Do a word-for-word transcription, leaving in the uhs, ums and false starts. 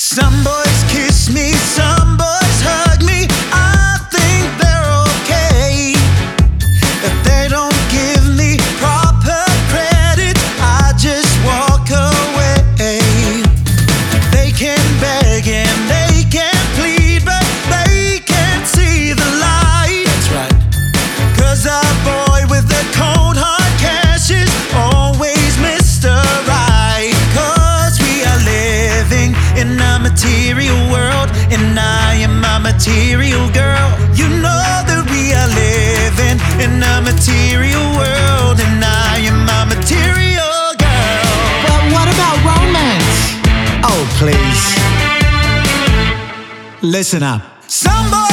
Some boys kiss me, some boys hug me. I think they're okay. If they don't give me proper credit, I just walk away. They can beg and they can plead, but they can't see the light. That's right. Cause a boy with a cold hard cash is always Mister Right. Cause we are living in a material world, and I am a material girl. You know that we are living in a material world, and I am a material girl. But what about romance? Oh, please. Listen up. Some boys